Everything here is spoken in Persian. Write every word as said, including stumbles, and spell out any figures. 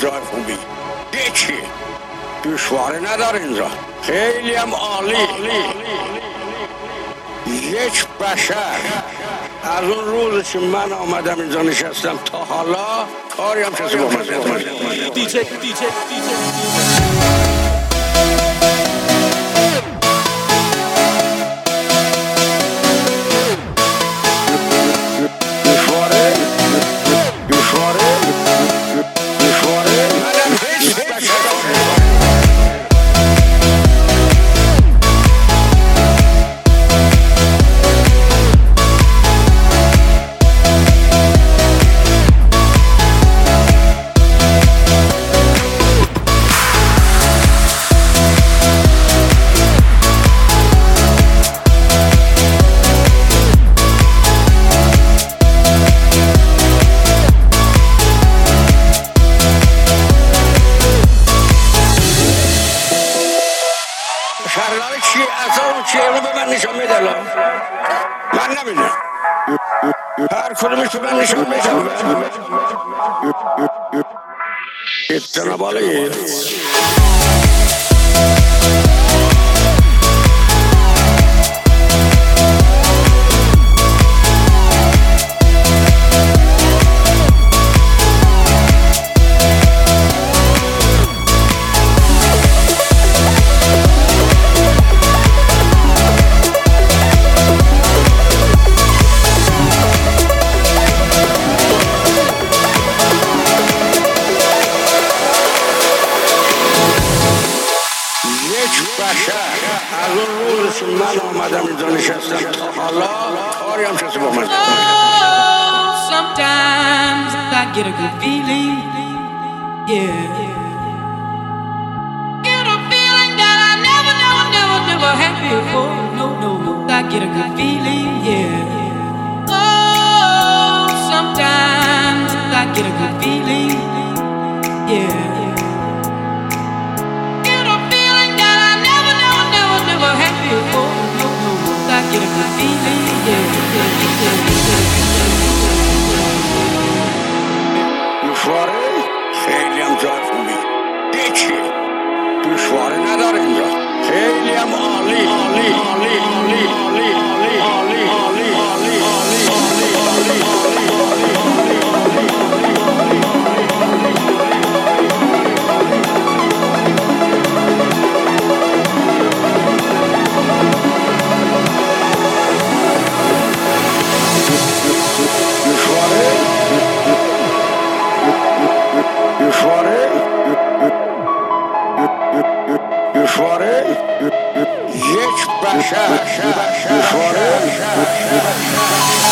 جای خوبی. یکی دشواره نداره اینجا، خیلی هم عالی. یک بشر از اون روز که من آمدم اینجا نشستم تا حالا کاری هم کسی با من نکرده. دیجی دیجی دیجی شرلاق چیه؟ اصلا اون چیه؟ رو به من نشان میده. من نمیدونم، هر کدومش به من نشان میده. اتنا بالایه بشر از اون روز که من آمدم اینجا نشستم تا حالا کاری هم کسی با من نکرده. Sometimes I get a good feeling, yeah. Get a feeling that I never, never, never, never had before. No, no, no, I get a good feeling, yeah. Oh, sometimes I get a good feeling, yeah. Before, no, no, I get a good feeling, yeah, yeah, yeah, yeah. دشواره خیلی هم جای خوبی. یکی دشواره نداره اینجا، خیلی هم عالی عالی عالی عالی عالی عالی عالی عالی عالی عالی دشواره یک بشر دشواره